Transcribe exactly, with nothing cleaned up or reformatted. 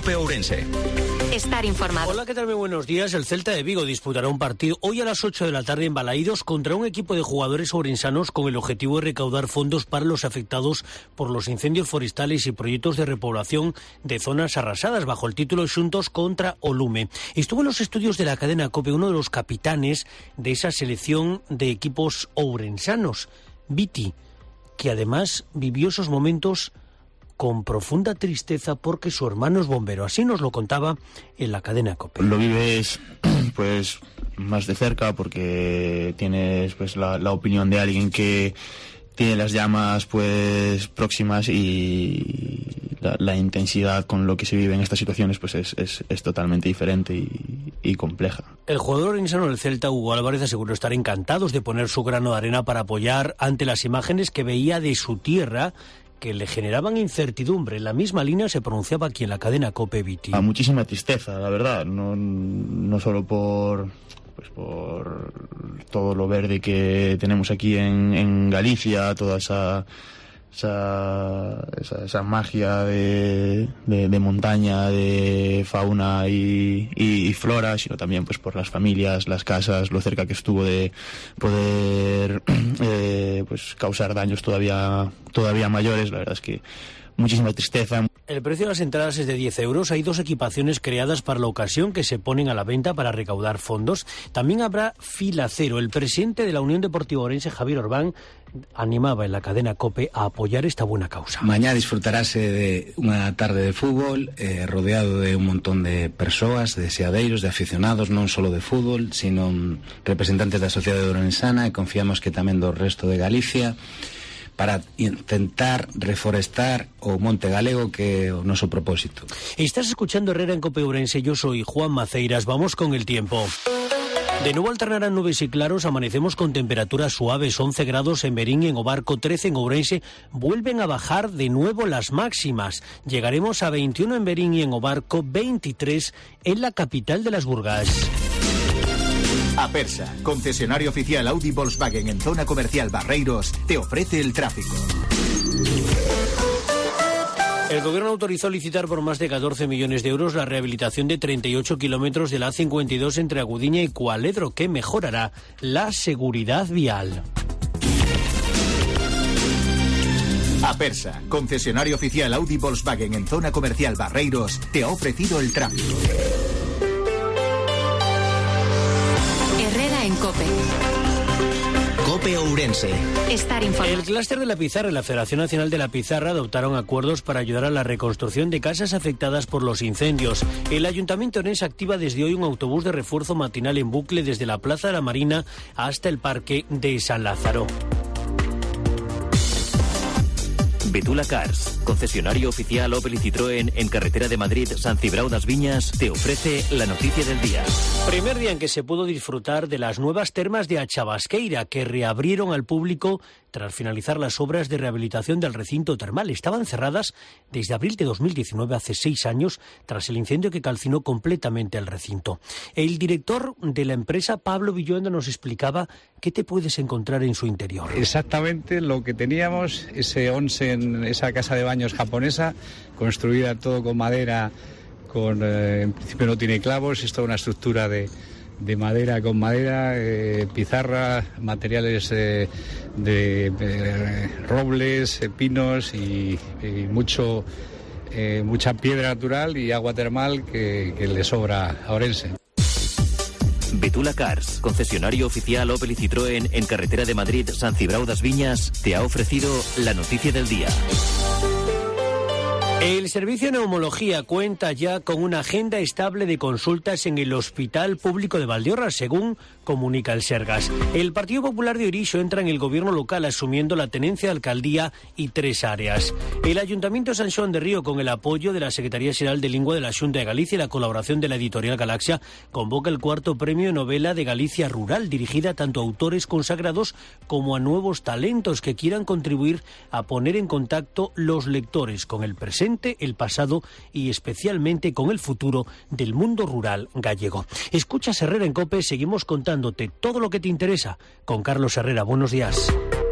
COPE Ourense. Estar informado. Hola, ¿qué tal? Muy buenos días. El Celta de Vigo disputará un partido hoy a las ocho de la tarde en Balaídos contra un equipo de jugadores ourensanos con el objetivo de recaudar fondos para los afectados por los incendios forestales y proyectos de repoblación de zonas arrasadas bajo el título Xuntos contra o Lume. Estuvo en los estudios de la cadena COPE uno de los capitanes de esa selección de equipos ourensanos, Viti, que además vivió esos momentos con profunda tristeza porque su hermano es bombero. Así nos lo contaba en la cadena COPE. Lo vives pues más de cerca porque tienes pues la, la opinión de alguien que tiene las llamas pues próximas y la, la intensidad con lo que se vive en estas situaciones pues es, es, es totalmente diferente y, y compleja. El jugador ourenssano del Celta, Hugo Álvarez, aseguró estar encantados de poner su grano de arena para apoyar ante las imágenes que veía de su tierra que le generaban incertidumbre. En la misma línea se pronunciaba aquí en la cadena COPE Viti. A muchísima tristeza, la verdad, no, no solo por pues por todo lo verde que tenemos aquí en, en Galicia, toda esa esa, esa, esa magia de, de, de montaña, de fauna y, y, y flora, sino también pues por las familias, las casas, lo cerca que estuvo de poder eh, pues causar daños todavía todavía mayores. La verdad es que muchísima tristeza. El precio de las entradas es de diez euros. Hay dos equipaciones creadas para la ocasión que se ponen a la venta para recaudar fondos. También habrá fila cero. El presidente de la Unión Deportiva Ourense, Javier Orbán, animaba en la cadena COPE a apoyar esta buena causa. Mañá disfrutarase de unha tarde de fútbol eh, rodeado de un montón de persoas, de seadeiros, de aficionados, non solo de fútbol, sino representantes da sociedade ourensana, e confiamos que tamén do resto de Galicia, para intentar reforestar o Monte Galego, que é o noso propósito. Estás escuchando Herrera en COPE Ourense. Yo soy Juan Maceiras. Vamos con el tiempo. De nuevo alternarán nubes y claros, amanecemos con temperaturas suaves, once grados en Berín y en Obarco, trece en Ourense. Vuelven a bajar de nuevo las máximas. Llegaremos a veintiuno en Berín y en Obarco, veintitrés en la capital de las Burgas. Apersa, concesionario oficial Audi Volkswagen en zona comercial Barreiros, te ofrece el tráfico. El gobierno autorizó licitar por más de catorce millones de euros la rehabilitación de treinta y ocho kilómetros de la A cincuenta y dos entre Agudiña y Cualedro, que mejorará la seguridad vial. Apersa, concesionario oficial Audi Volkswagen en zona comercial Barreiros, te ha ofrecido el tráfico. Herrera en COPE. COPE Ourense. Estar informado. El clúster de la pizarra y la Federación Nacional de la Pizarra adoptaron acuerdos para ayudar a la reconstrucción de casas afectadas por los incendios. El Ayuntamiento Orense activa desde hoy un autobús de refuerzo matinal en bucle desde la Plaza de la Marina hasta el Parque de San Lázaro. Betula Cars, concesionario oficial Opel y Citroën en carretera de Madrid, San Cibrao das Viñas, te ofrece la noticia del día. Primer día en que se pudo disfrutar de las nuevas termas de Achabasqueira, que reabrieron al público tras finalizar las obras de rehabilitación del recinto termal. Estaban cerradas desde abril de dos mil diecinueve, hace seis años, tras el incendio que calcinó completamente el recinto. El director de la empresa, Pablo Villuenda, nos explicaba qué te puedes encontrar en su interior. Exactamente lo que teníamos, ese onsen, esa casa de baños japonesa, construida todo con madera, con eh, en principio no tiene clavos, es toda una estructura de... de madera con madera, eh, pizarra, materiales eh, de eh, robles, eh, pinos y, y mucho eh, mucha piedra natural y agua termal que, que le sobra a Ourense. Betula Cars, concesionario oficial Opel y Citroën en carretera de Madrid, San Cibrao das Viñas, te ha ofrecido la noticia del día. El Servicio de Neumología cuenta ya con una agenda estable de consultas en el Hospital Público de Valdeorras, según comunica el Sergas. El Partido Popular de Orixo entra en el gobierno local asumiendo la tenencia de alcaldía y tres áreas. El Ayuntamiento de San Xoán de Río, con el apoyo de la Secretaría Xeral de Lingua de la Xunta de Galicia y la colaboración de la editorial Galaxia, convoca el cuarto premio de novela de Galicia Rural, dirigida tanto a autores consagrados como a nuevos talentos que quieran contribuir a poner en contacto los lectores con el presente, el pasado y especialmente con el futuro del mundo rural gallego. Escuchas Herrera en COPE, seguimos contándote todo lo que te interesa con Carlos Herrera. Buenos días.